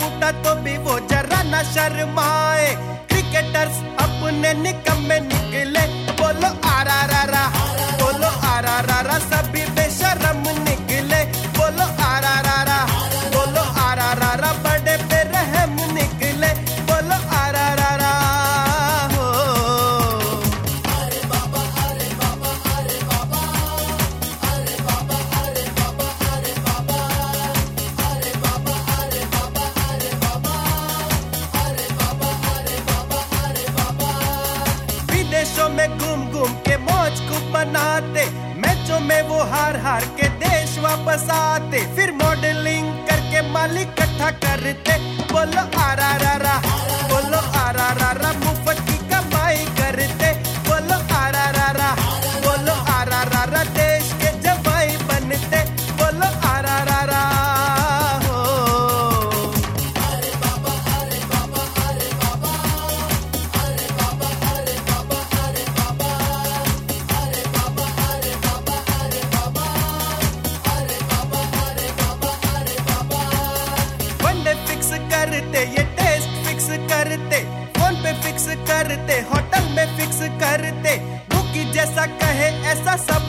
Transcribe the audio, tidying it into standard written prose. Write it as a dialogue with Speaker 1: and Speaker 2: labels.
Speaker 1: फूटा तो भी वो जरा न शर्माए। क्रिकेटर्स अपने निकम्मे निकले, बोलो आरारारा, बोलो आरारारा, सभी बेशरम निकले, बोलो आरारारा, बोलो आरारारा, बड़े बेरहम निकले, बोलो आरारारा हो। अरे बाबा, अरे बाबा, अरे बाबा, अरे बाबा, अरे बाबा, अरे बाबा, अरे बाबा, अरे बाबा, अरे बाबा, अरे बाबा, अरे बाबा, अरे बाबा। विदेशों में घूम घूम के मौज खूब मनाते, मैचों में वो हार हार के देश वापस आते, फिर मॉडलिंग करके माल इकट्ठा करते, बोलो आरारारा, बोलो आरारारा, मुफ्त की कमाई करते, बोलो आरारारा, बोलो आरारारा, देश के जवाई बनते, बोलो आरारारा हो। अरे बाबा, अरे बाबा, अरे बाबा, अरे बाबा, अरे बाबा, अरे बाबा, अरे बाबा, अरे बाबा, अरे बाबा, अरे बाबा, अरे बाबा, अरे बाबा। वनडे फिक्स करते, ये टेस्ट फिक्स करते, फोन पे फिक्स करते, होटल में फिक्स करते, बुकी जैसा कहे ऐसा सब